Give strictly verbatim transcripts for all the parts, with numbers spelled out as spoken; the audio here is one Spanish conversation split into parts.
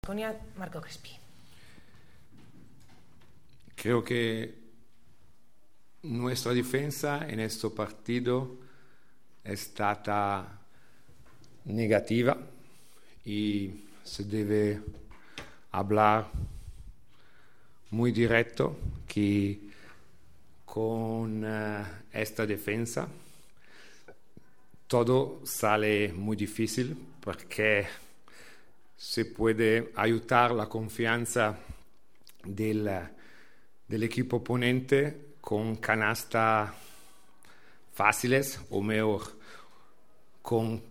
Baskonia, Marco Crespi. Creo que nuestra defensa en este partido è stata negativa y se debe hablar muy directo que con uh, esta defensa todo sale muy difícil porque se puede ayudar la confianza del, del equipo oponente con canastas fáciles o mejor, con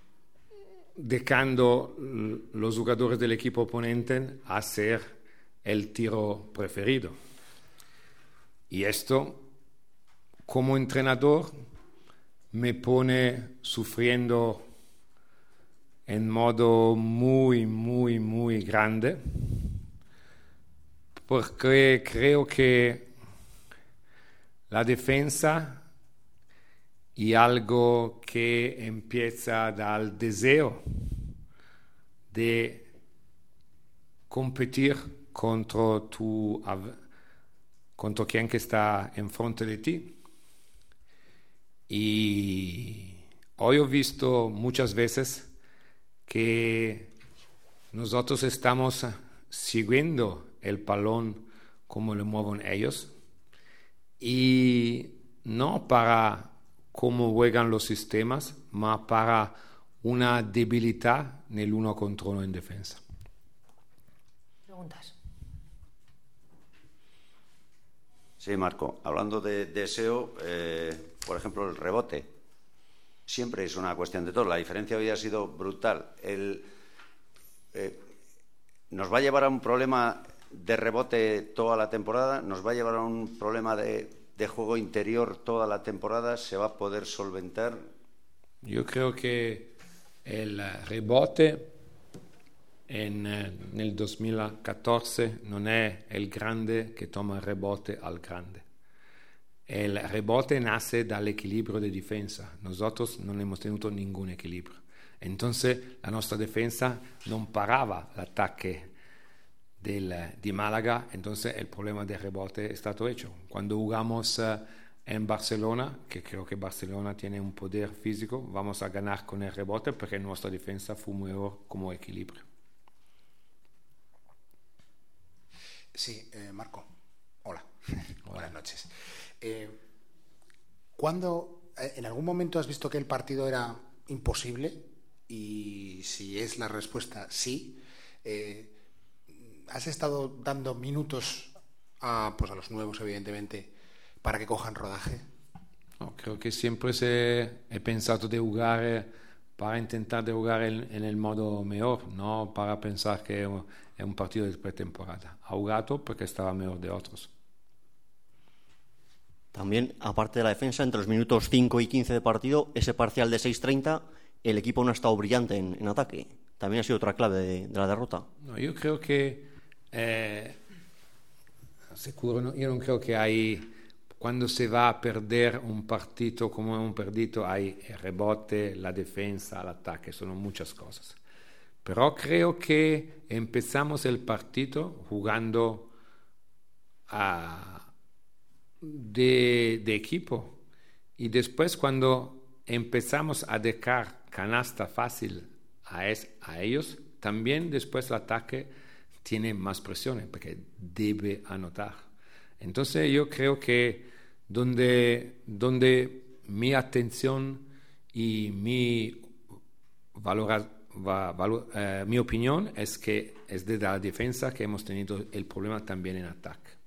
dejando los jugadores del equipo oponente a hacer el tiro preferido. Y esto, como entrenador, me pone sufriendo en modo muy, muy, muy grande, porque creo que la defensa es algo que empieza del deseo de competir contra tu contra quien que está enfrente de ti. Y hoy he visto muchas veces que nosotros estamos siguiendo el balón como lo mueven ellos y no para cómo juegan los sistemas, ma para una debilidad en el uno contra uno en defensa. Preguntas. Sí, Marco, hablando de deseo, eh, por ejemplo, el rebote. Siempre es una cuestión de todo. La diferencia hoy ha sido brutal. El, eh, ¿Nos va a llevar a un problema de rebote toda la temporada? ¿Nos va a llevar a un problema de, de juego interior toda la temporada? ¿Se va a poder solventar? Yo creo que el rebote en, en el dos mil catorce non è il grande che toma il rebote al grande. El rebote nace del equilibrio de defensa. Nosotros no hemos tenido ningún equilibrio. Entonces, la nuestra defensa no paraba el ataque del, de Málaga. Entonces, el problema del rebote está todo hecho. Cuando jugamos uh, en Barcelona, que creo que Barcelona tiene un poder físico, vamos a ganar con el rebote porque nuestra defensa fue mejor como equilibrio. Sí, eh, Marco. Hola. Hola. Buenas noches. Eh, ¿Cuándo, en algún momento has visto que el partido era imposible? Y si es la respuesta sí, eh, ¿has estado dando minutos a, pues a los nuevos, evidentemente, para que cojan rodaje? No, creo que siempre se, he pensado de jugar para intentar de jugar en, en el modo mejor, no para pensar que es un partido de pretemporada. Ha jugado porque estaba mejor de otros. También, aparte de la defensa, entre los minutos cinco y quince de partido, ese parcial de seis treinta, el equipo no ha estado brillante en, en ataque. También ha sido otra clave de, de la derrota. No, yo creo que eh, seguro, no, yo no creo que hay, cuando se va a perder un partido como un perdido, hay el rebote, la defensa, el ataque, son muchas cosas. Pero creo que empezamos el partido jugando a De, de equipo y después cuando empezamos a dejar canasta fácil a, es, a ellos, también después el ataque tiene más presión porque debe anotar. Entonces yo creo que donde, donde mi atención y mi, valora, va, valor, eh, mi opinión es que es de la defensa que hemos tenido el problema también en ataque.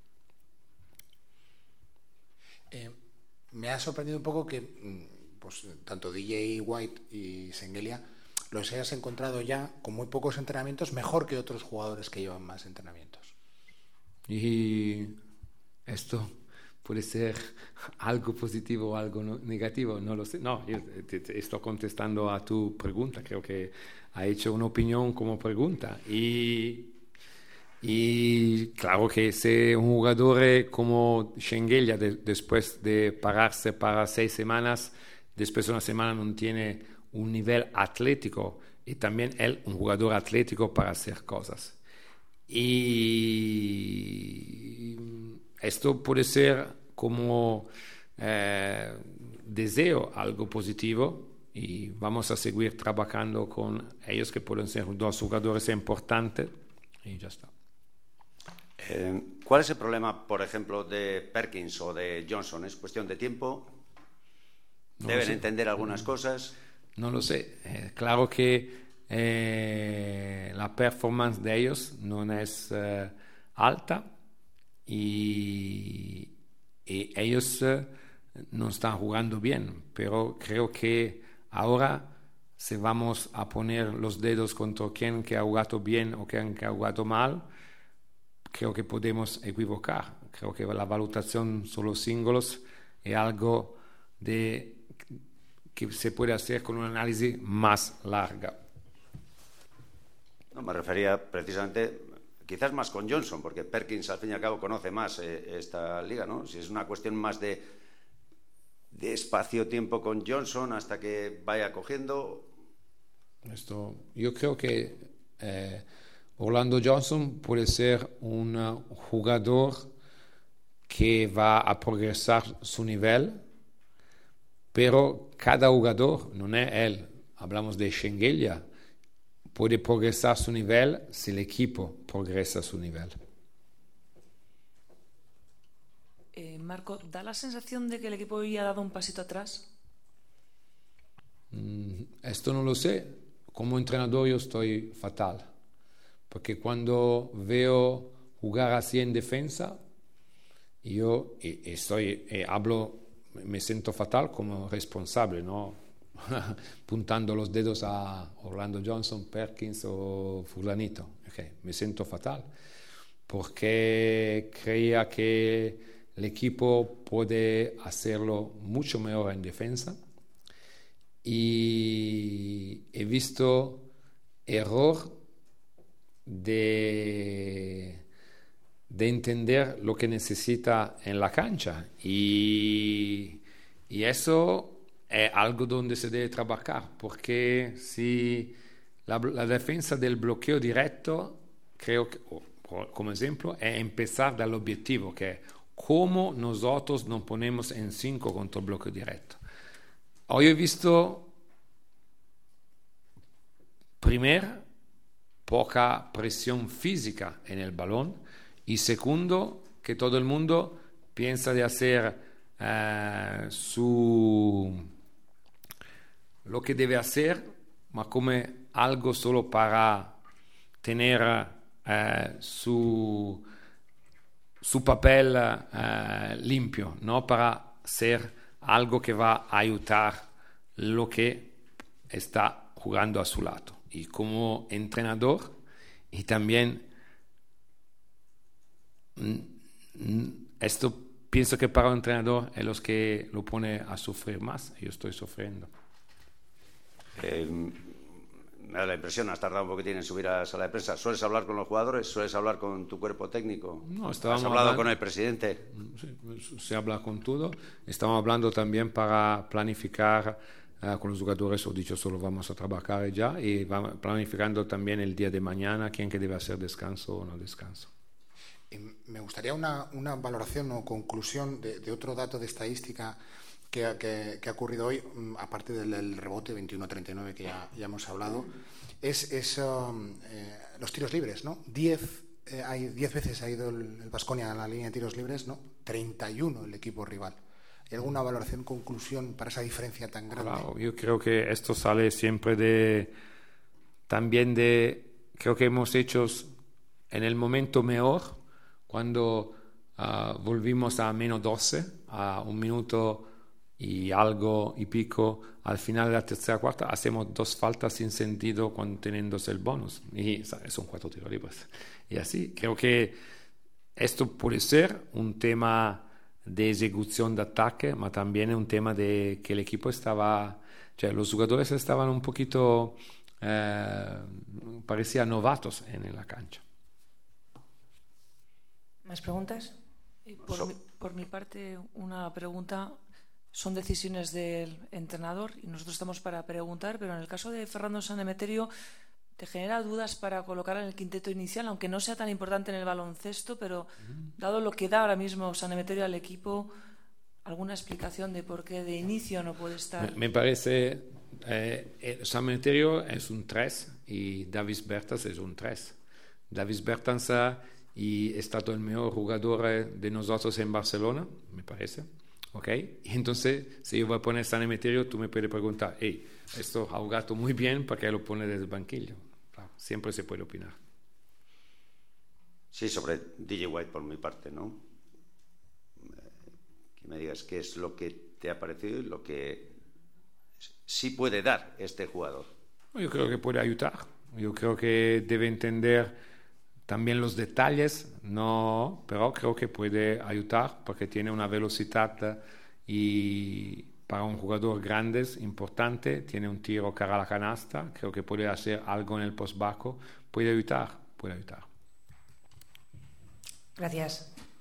Eh, me ha sorprendido un poco que pues, tanto D J White y Shengelia los hayas encontrado ya con muy pocos entrenamientos, mejor que otros jugadores que llevan más entrenamientos. Y esto puede ser algo positivo o algo no, negativo, no lo sé. No, yo te, te estoy contestando a tu pregunta, creo que ha hecho una opinión como pregunta. Y Y claro que si un jugador como Shengelia de, después de pararse para seis semanas, después de una semana no tiene un nivel atlético y también él un jugador atlético para hacer cosas. Y esto puede ser como eh, deseo algo positivo y vamos a seguir trabajando con ellos que pueden ser dos jugadores importantes y ya está. Eh, ¿Cuál es el problema, por ejemplo, de Perkins o de Johnson? ¿Es cuestión de tiempo? ¿Deben no entender algunas cosas? No lo sé. Eh, claro que eh, la performance de ellos no es eh, alta y, y ellos eh, no están jugando bien, pero creo que ahora si vamos a poner los dedos contra quien que ha jugado bien o quien que ha jugado mal, creo que podemos equivocar. Creo que la valutación solo singles es algo de, que se puede hacer con un análisis más larga. No, me refería precisamente, quizás más con Johnson, porque Perkins al fin y al cabo conoce más eh, esta liga, ¿no? Si es una cuestión más de, de espacio-tiempo con Johnson hasta que vaya cogiendo. Esto, yo creo que eh, Orlando Johnson puede ser un jugador que va a progresar su nivel, pero cada jugador, no es él, hablamos de Shengelia, puede progresar su nivel si el equipo progresa su nivel. Eh, Marco, ¿da la sensación de que el equipo hoy ha dado un pasito atrás? Mm, esto no lo sé. Como entrenador yo estoy fatal. Porque cuando veo jugar así en defensa, yo estoy, eh, hablo, me siento fatal como responsable, ¿no? Puntando los dedos a Orlando Johnson, Perkins o fulanito. Okay, me siento fatal. Porque creía que el equipo puede hacerlo mucho mejor en defensa. Y he visto error de, de entender lo que necesita en la cancha y, y eso es algo donde se debe trabajar, porque si la, la defensa del bloqueo directo, creo que, como ejemplo, es empezar del objetivo, que es cómo nosotros nos ponemos en cinco contra el bloqueo directo. Hoy he visto, primero, poca presión física en el balón y segundo, que todo el mundo piensa de hacer eh, su, lo que debe hacer, ma como algo solo para tener eh, su, su papel eh, limpio, no para ser algo que va a ayudar lo que está jugando a su lado. Y como entrenador, y también esto pienso que para un entrenador es lo que lo pone a sufrir más. Yo estoy sufriendo. Eh, me da la impresión, has tardado un poquitín en subir a la sala de prensa. ¿Sueles hablar con los jugadores? ¿Sueles hablar con tu cuerpo técnico? No, ¿Has hablado hablando, con el presidente? Sí, se habla con todo. Estamos hablando también para planificar uh, con los jugadores. He dicho solo vamos a trabajar ya y vamos planificando también el día de mañana quién que debe hacer descanso o no descanso. Me gustaría una, una valoración o conclusión de, de otro dato de estadística que, que, que ha ocurrido hoy, aparte del, del rebote veintiuno a treinta y nueve que ya, ya hemos hablado, es, es um, eh, los tiros libres, ¿no? diez, eh, hay, diez veces ha ido el Baskonia a la línea de tiros libres, ¿no? treinta y uno el equipo rival. ¿Hay alguna valoración, conclusión para esa diferencia tan grande? Claro, yo creo que esto sale siempre de, también de, creo que hemos hecho en el momento mejor, cuando uh, volvimos a menos doce, a un minuto y algo y pico, al final de la tercera cuarta, hacemos dos faltas sin sentido cuando teniéndose el bonus. Y son cuatro tiros libres. Y así, creo que esto puede ser un tema de ejecución de ataque, pero también un tema de que el equipo estaba, cioè los jugadores estaban un poquito, eh, parecían novatos en la cancha. ¿Más preguntas? Por, mi, por mi parte, una pregunta. son decisiones del entrenador y nosotros estamos para preguntar, pero en el caso de Fernando San Emeterio, ¿te genera dudas para colocar en el quinteto inicial, aunque no sea tan importante en el baloncesto, pero dado lo que da ahora mismo San Emeterio al equipo, alguna explicación de por qué de inicio no puede estar? Me, me parece, eh, San Emeterio es un tres y Davis Bertans es un tres. Davis Bertans y è stato il mejor jugador de nosotros en Barcelona, me parece. ¿Ok? Y entonces, si yo voy a poner San Emeterio, tú me puedes preguntar, hey, esto ha jugado muy bien, ¿para qué lo pone desde el banquillo? Claro, siempre se puede opinar. Sí, sobre D J White por mi parte, ¿no? Que me digas qué es lo que te ha parecido y lo que sí puede dar este jugador. Yo creo que puede ayudar. Yo creo que debe entender también los detalles, no, pero creo que puede ayudar porque tiene una velocidad y para un jugador grande es importante, tiene un tiro cara a la canasta, creo que puede hacer algo en el post bajo, puede ayudar, puede ayudar. Gracias.